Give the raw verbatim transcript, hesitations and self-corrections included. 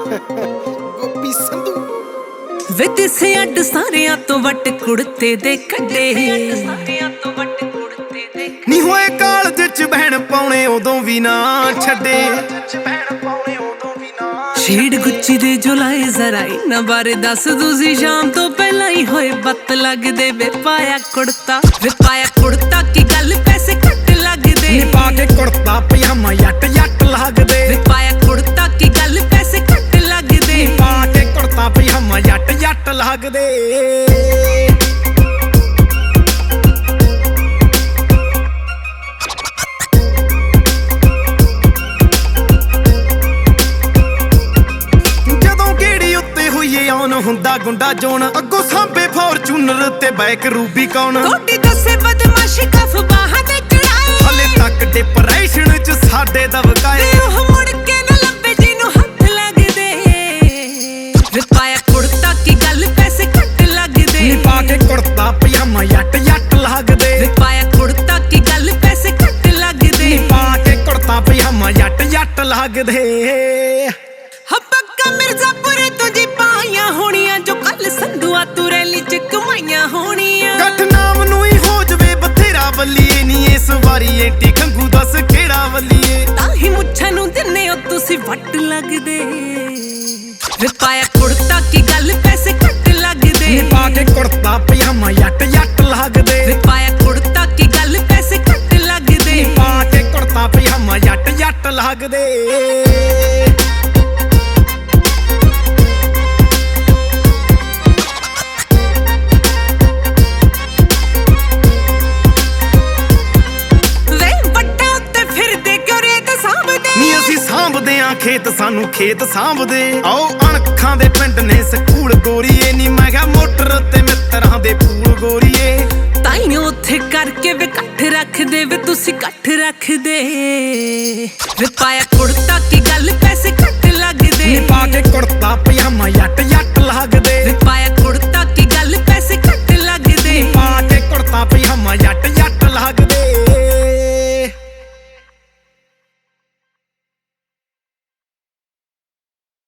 ਗੋਪੀ ਸੰਧੂ ਵੇ ਦਿਸੇ ਅੱਡ ਸਾਰਿਆਂ ਤੋਂ ਵੱਟ ਕੁੜਤੇ ਦੇ ਕੱਢੇ ਨੀ ਹੋਏ ਕਾਲਜ ਚ ਬਹਿਣ ਪਾਉਣੇ ਉਦੋਂ ਵੀ ਨਾ ਛੱਡੇ ਸ਼ੇਡ ਗੁੱਚੀ ਦੇ ਜੋ ਲਾਏ ਜ਼ਰਾ ਇਹਨਾਂ ਬਾਰੇ ਦੱਸ ਤੁਸੀਂ ਸ਼ਾਮ ਤੋਂ ਪਹਿਲਾਂ ਹੀ ਹੋਏ ਬੱਤ ਲੱਗਦੇ ਵੇ ਪਾਇਆ ਕੁੜਤਾ ਵੇ ਪਾਇਆ ਕੁੜਤਾ ਕੀ ਗੱਲ ਪੈਸੇ ਘੱਟ ਲੱਗਦੇ ਨੀ ਪਾ ਕੇ ਕੁੜਤਾ ਪਜਾਮਾ ਯੱਟ ਯੱਟ ਲੱਗਦੇ ਵੇ ਪਾਇਆ ਕੁੜਤਾ ਕੀ ਗੱਲ ਪੈਸੇ ਘੱਟ ਲੱਗਦੇ ਨੀ ਪਾ ਕੇ ਕੁੜਤਾ ਪਜਾਮਾ ਯੱਟ ਯੱਟ ਲੱਗਦੇ ਹੁੰਦਾ ਗੁੰਡਾ ਜੋਨ ਅੱਗੋਂ ਸਾਂਭੇ ਫੋਰਚੂਨਰ ਤੇ ਬਾਈਕ ਰੂਬੀ ਕੌਣ ਤੁਹਾਡੀ ਦੱਸੇ ਬਦਮਾਸ਼ੀ ਕਫ ਬਾਹਾਂ ਤੇ ਚੜਾਏ ਹਲੇ ਤੱਕ ਡਿਪਰੈਸ਼ਨ ਚ ਸਾਡੇ ਦਬਕਾਏ ਉਹ ਮੁੜ ਕੇ ਨਾ ਲੱਭੇ ਜਿਹਨੂੰ ਹੱਥ ਲੱਗਦੇ ਵੇ ਪਾਇਆ ਕੁੜਤਾ ਕੀ ਗੱਲ ਪੈਸੇ ਘੱਟ ਲੱਗਦੇ ਨੀ ਪਾ ਕੇ ਕੁੜਤਾ ਪਜਾਮਾ ਯੱਟ ਯੱਟ ਲੱਗਦੇ ਵੇ ਪਾਇਆ ਕੁੜਤਾ ਕੀ ਗੱਲ ਪੈਸੇ ਘੱਟ ਲੱਗਦੇ ਨੀ ਪਾ ਕੇ ਕੁੜਤਾ ਪਜਾਮਾ ਯੱਟ ਯੱਟ ਲੱਗਦੇ ਹੱਬਕਾ ਮਿਰਜ਼ਾਪੁਰੇ ਤੋਂ ਜੀ ਪਾਈਆਂ ਹੋਣੀਆਂ ਜੋ ਕੱਲ ਸੰਧੂਆ ਤੂੰ ਰੈਲੀ ਚ ਕਮਾਈਆਂ ਹੋਣੀਆਂ ਗੱਠ ਨਾਮ ਨੂੰ ਹੀ ਹੋ ਜਵੇ ਬਥੇਰਾ ਬੱਲੀਏ ਨੀ ਇਸ ਵਾਰੀ ਏਟੀ ਖੰਗੂ ਦੱਸ ਕਿਹੜਾ ਬੱਲੀਏ ਤਾਂ ਹੀ ਮੁੱਛਾਂ ਨੂੰ ਦਿੰਨੇ ਹੋ ਤੁਸੀਂ ਵੱਟ ਲੱਗਦੇ ਵੇ ਪਾਇਆ ਕੁੜਤਾ ਕੀ ਗੱਲ ਪੈਸੇ ਘੱਟ ਲੱਗਦੇ ਨੀ ਪਾ ਕੇ ਕੁੜਤਾ ਪਜਾਮਾ ਯੱਟ ਯੱਟ ਲੱਗਦੇ ਵੇ ਪਾਇਆ ਕੁੜਤਾ ਕੀ ਗੱਲ ਪੈਸੇ ਘੱਟ ਲੱਗਦੇ ਨੀ ਪਾ ਕੇ ਕੁੜਤਾ ਪਜਾਮਾ ਯੱਟ ਯੱਟ ਲੱਗਦੇ ਖੇਤ ਸਾਨੂੰ ਖੇਤ ਸਾਂਭਦੇ ਆਓ ਅਣਖਾਂ ਦੇ ਪਿੰਡ ਨੇ ਸਕੂਲ ਗੋਰੀਏ ਨੀ ਮੈਂ ਕਿਹਾ ਮੋਟਰ ਤੇ ਮਿੱਤਰਾਂ ਦੇ ਪੂਲ ਗੋਰੀਏ ਤਾਈਓ ਉੱਥੇ ਕਰਕੇ ਵੇ ਇਕੱਠ ਰੱਖਦੇ ਵੇ ਤੁਸੀਂ ਇਕੱਠ ਰੱਖਦੇ ਵੇ ਪਾਇਆ ਕੁੜਤਾ ਕੀ ਗੱਲ ਪੈਸੇ ਘੱਟ ਲੱਗਦੇ ਨੀ ਪਾ ਕੇ ਕੁੜਤਾ ਪਜਾਮਾ ਯੱਟ ਯੱਟ ਲੱਗਦੇ ਵੇ ਪਾਇਆ ਕੁੜਤਾ ਕੀ ਗੱਲ ਪੈਸੇ ਘੱਟ ਲੱਗਦੇ ਨੀ ਪਾ ਕੇ ਕੁੜਤਾ ਪਜਾਮਾ ਯੱਟ